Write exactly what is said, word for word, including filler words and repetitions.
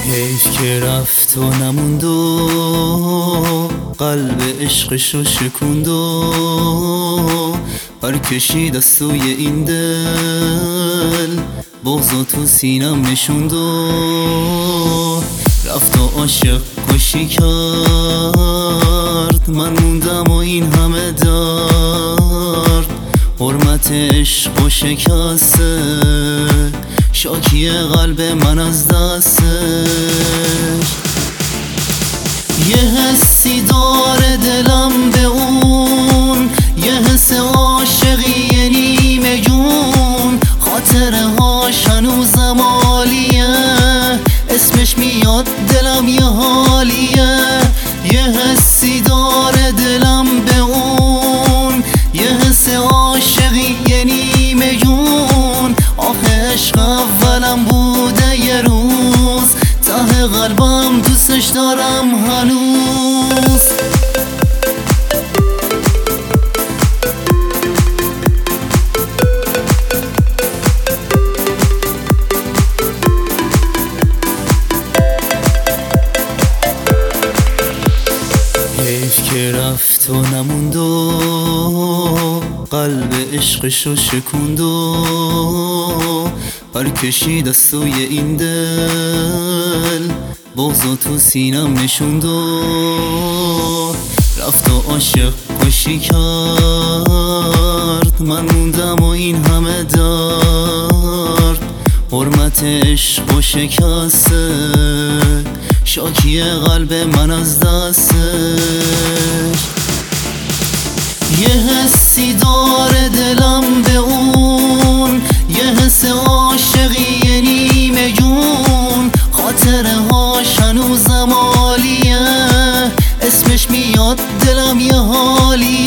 حیف که رفت و نموند و قلب عشقشو شکوند و پر کشید از سوی این دل بغضو تو سینم نشوند و رفت و عاشق کشی کرد. من موندم و این همه درد، حرمت عشق و شکسته شاکی قلب من از دستش. یه حسی داره دلم به اون، یه حس عاشقی نیمه جون، خاطره هاش هنوزم عالیه، اسمش میاد دلم یه حالیه. یه حسی داره دلم به اون، یه حس عاشقی نیمه جون، آخه عشق اولم بوده یه روز، ته قلبم دوستش دارم هنوز. حیف که رفت و نموند و قلب عشقشو شکوند و پر کشید از سوی این دل بغضو تو سینم نشوند و رفت و عاشق کشی کرد. من موندم و این همه درد، حرمت عشق و شکسته شاکی قلب من از دستش. یه حسی داره دلم به اون، یه حس عاشقی نیمه جون، خاطره هاش هنوزم عالیه، اسمش میاد دلم یه حالیه.